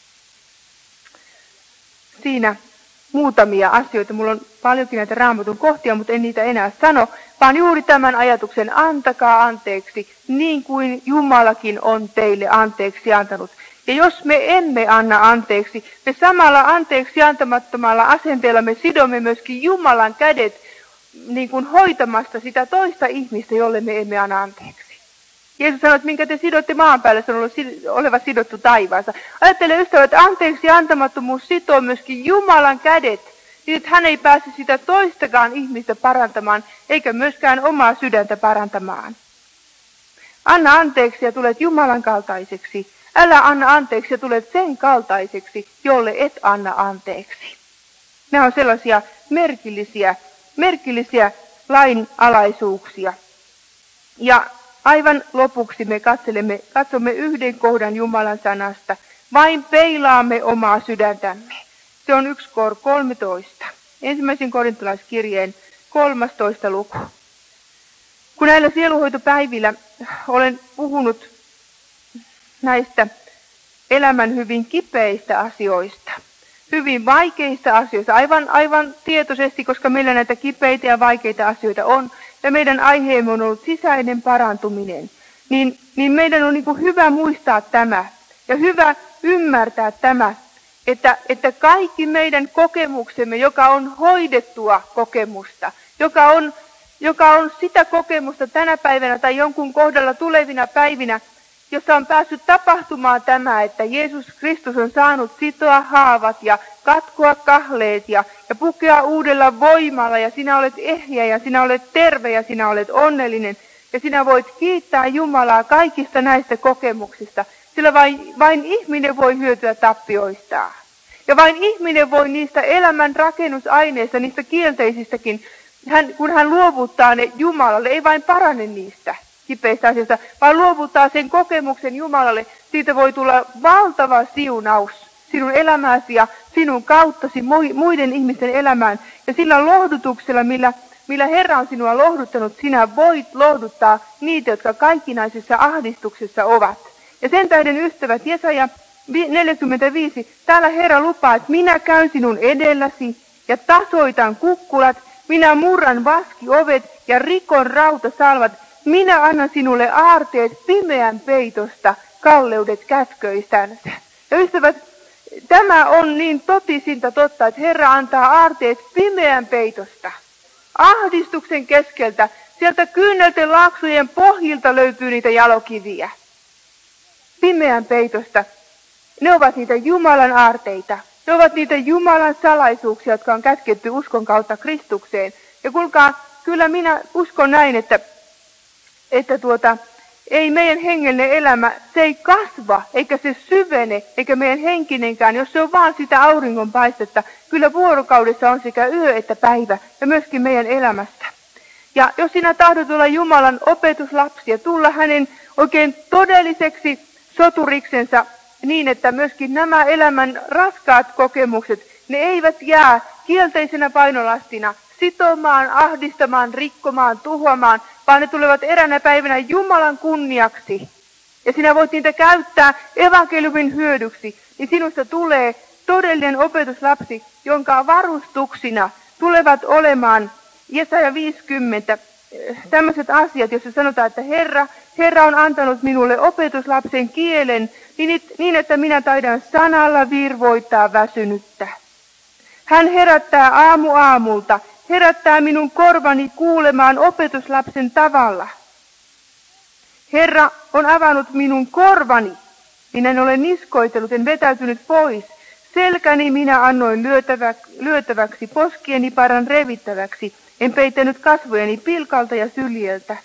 Siinä muutamia asioita. Mulla on paljonkin näitä Raamatun kohtia, mutta en niitä enää sano, vaan juuri tämän ajatuksen antakaa anteeksi, niin kuin Jumalakin on teille anteeksi antanut. Ja jos me emme anna anteeksi, me samalla anteeksi antamattomalla asenteella me sidomme myöskin Jumalan kädet niin kuin hoitamasta sitä toista ihmistä, jolle me emme anna anteeksi. Jeesus sanoi, että minkä te sidotte maan päällä, se on ollut oleva sidottu taivaassa. Ajattele ystävät, että anteeksi antamattomuus sitoo myöskin Jumalan kädet, niin että hän ei pääse sitä toistakaan ihmistä parantamaan, eikä myöskään omaa sydäntä parantamaan. Anna anteeksi ja tulet Jumalan kaltaiseksi. Älä anna anteeksi ja tulet sen kaltaiseksi, jolle et anna anteeksi. Nämä on sellaisia merkillisiä, merkillisiä lainalaisuuksia. Ja aivan lopuksi me katselemme, katsomme yhden kohdan Jumalan sanasta. Vain peilaamme omaa sydäntämme. Se on yksi kor kolmetoista. Ensimmäisen korintolaiskirjeen kolmastoista luku. Kun näillä sieluhoitopäivillä olen puhunut näistä elämän hyvin kipeistä asioista, hyvin vaikeista asioista, aivan, aivan tietoisesti, koska meillä näitä kipeitä ja vaikeita asioita on, ja meidän aiheemme on ollut sisäinen parantuminen, niin, niin meidän on niin kuin hyvä muistaa tämä, ja hyvä ymmärtää tämä, että, että kaikki meidän kokemuksemme, joka on hoidettua kokemusta, joka on, joka on sitä kokemusta tänä päivänä tai jonkun kohdalla tulevina päivinä, jossa on päässyt tapahtumaan tämä, että Jeesus Kristus on saanut sitoa haavat ja katkoa kahleet ja, ja pukea uudella voimalla ja sinä olet ehjä ja sinä olet terve ja sinä olet onnellinen ja sinä voit kiittää Jumalaa kaikista näistä kokemuksista, sillä vain, vain ihminen voi hyötyä tappioistaan. Ja vain ihminen voi niistä elämän rakennusaineista, niistä kielteisistäkin, hän, kun hän luovuttaa ne Jumalalle, ei vain parane niistä kipeistä asioista, vaan luovuttaa sen kokemuksen Jumalalle. Siitä voi tulla valtava siunaus sinun elämääsi ja sinun kauttasi muiden ihmisten elämään. Ja sillä lohdutuksella, millä, millä Herra on sinua lohduttanut, sinä voit lohduttaa niitä, jotka kaikkinaisessa ahdistuksessa ovat. Ja sen tähden ystävät, Jesaja neljäkymmentäviisi, täällä Herra lupaa, että minä käyn sinun edelläsi ja tasoitan kukkulat, minä murran vaskiovet ja rikon rautasalvat. Minä annan sinulle aarteet pimeän peitosta, kalleudet kätköistänsä. Ja ystävät, tämä on niin totisinta totta, että Herra antaa aarteet pimeän peitosta. Ahdistuksen keskeltä, sieltä kyynelten laaksojen pohjilta löytyy niitä jalokiviä. Pimeän peitosta. Ne ovat niitä Jumalan aarteita. Ne ovat niitä Jumalan salaisuuksia, jotka on kätketty uskon kautta Kristukseen. Ja kuulkaa, kyllä minä uskon näin, että että tuota, ei meidän hengellinen elämä, se ei kasva, eikä se syvene, eikä meidän henkinenkään, jos se on vaan sitä auringonpaistetta. Kyllä vuorokaudessa on sekä yö että päivä, ja myöskin meidän elämässä. Ja jos sinä tahdot olla Jumalan opetuslapsi ja tulla hänen oikein todelliseksi soturiksensa niin, että myöskin nämä elämän raskaat kokemukset, ne eivät jää kielteisenä painolastina sitomaan, ahdistamaan, rikkomaan, tuhoamaan, vaan ne tulevat eräänä päivänä Jumalan kunniaksi. Ja sinä voit niitä käyttää evankeliumin hyödyksi, niin sinusta tulee todellinen opetuslapsi, jonka varustuksina tulevat olemaan Jesaja viisikymmentä tämmöiset asiat, joissa sanotaan, että Herra, Herra on antanut minulle opetuslapsen kielen, niin, niin että minä taidan sanalla virvoittaa väsynyttä. Hän herättää aamu aamulta, herättää minun korvani kuulemaan opetuslapsen tavalla. Herra on avannut minun korvani, minä en ole niskoitellut, en vetäytynyt pois. Selkäni minä annoin lyötävä, lyötäväksi, poskieni paran revittäväksi, en peittänyt kasvojeni pilkalta ja syljeltä.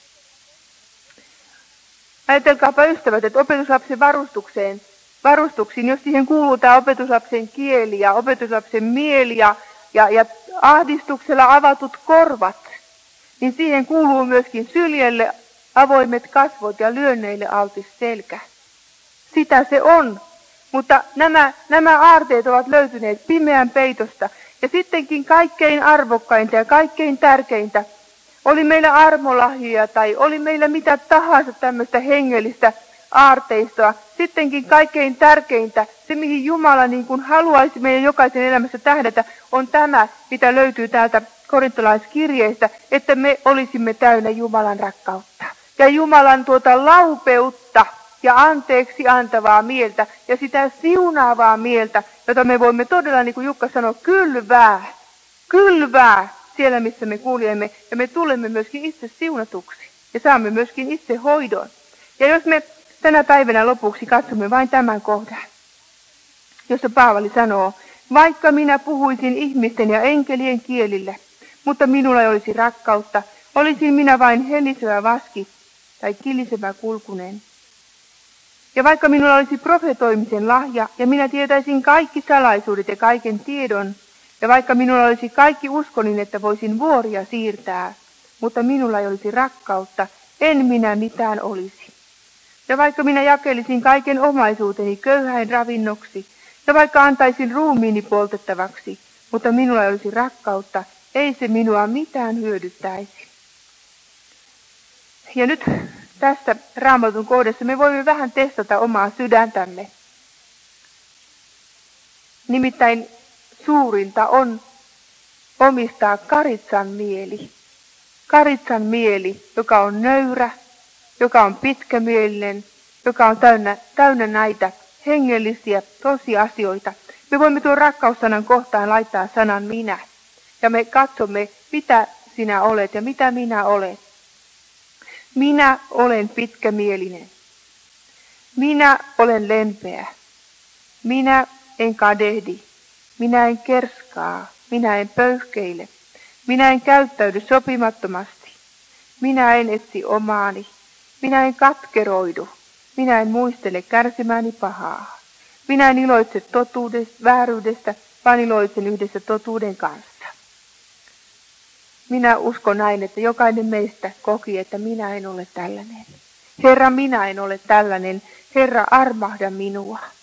Ajatelkaapa ystävät, että opetuslapsen varustukseen, varustuksiin, jos siihen kuuluu tämä opetuslapsen kieli ja opetuslapsen mieli ja, ja, ja ahdistuksella avatut korvat, niin siihen kuuluu myöskin syljelle avoimet kasvot ja lyönneille altis selkä. Sitä se on, mutta nämä, nämä aarteet ovat löytyneet pimeän peitosta. Ja sittenkin kaikkein arvokkainta ja kaikkein tärkeintä, oli meillä armolahjoja tai oli meillä mitä tahansa tämmöistä hengellistä aarteistoa. Sittenkin kaikkein tärkeintä, se mihin Jumala niin kuin haluaisi meidän jokaisen elämässä tähdätä, on tämä, mitä löytyy täältä korintolaiskirjeestä, että me olisimme täynnä Jumalan rakkautta. Ja Jumalan tuota laupeutta ja anteeksi antavaa mieltä ja sitä siunaavaa mieltä, jota me voimme todella, niin kuin Jukka sanoi, kylvää, kylvää siellä, missä me kuljemme. Ja me tulemme myöskin itse siunatuksi ja saamme myöskin itse hoidon. Ja jos me tänä päivänä lopuksi katsomme vain tämän kohdan, jossa Paavali sanoo, vaikka minä puhuisin ihmisten ja enkelien kielillä, mutta minulla ei olisi rakkautta, olisin minä vain helisevä vaski tai kilisevä kulkunen. Ja vaikka minulla olisi profetoimisen lahja ja minä tietäisin kaikki salaisuudet ja kaiken tiedon, ja vaikka minulla olisi kaikki usko niin, että voisin vuoria siirtää, mutta minulla ei olisi rakkautta, en minä mitään olisi. Ja vaikka minä jakelisin kaiken omaisuuteni köyhäin ravinnoksi, ja vaikka antaisin ruumiini poltettavaksi, mutta minulla ei olisi rakkautta, ei se minua mitään hyödyttäisi. Ja nyt tässä Raamatun kohdassa me voimme vähän testata omaa sydäntämme. Nimittäin suurinta on omistaa karitsan mieli. Karitsan mieli, joka on nöyrä, joka on pitkämielinen, joka on täynnä, täynnä näitä hengellisiä tosiasioita. Me voimme tuon rakkaussanan kohtaan laittaa sanan minä. Ja me katsomme, mitä sinä olet ja mitä minä olen. Minä olen pitkämielinen. Minä olen lempeä. Minä en kadehdi. Minä en kerskaa. Minä en pöyhkeile. Minä en käyttäydy sopimattomasti. Minä en etsi omaani. Minä en katkeroidu. Minä en muistele kärsimääni pahaa. Minä en iloitse totuudesta, vääryydestä, vaan iloitsen yhdessä totuuden kanssa. Minä uskon näin, että jokainen meistä koki, että minä en ole tällainen. Herra, minä en ole tällainen. Herra, armahda minua.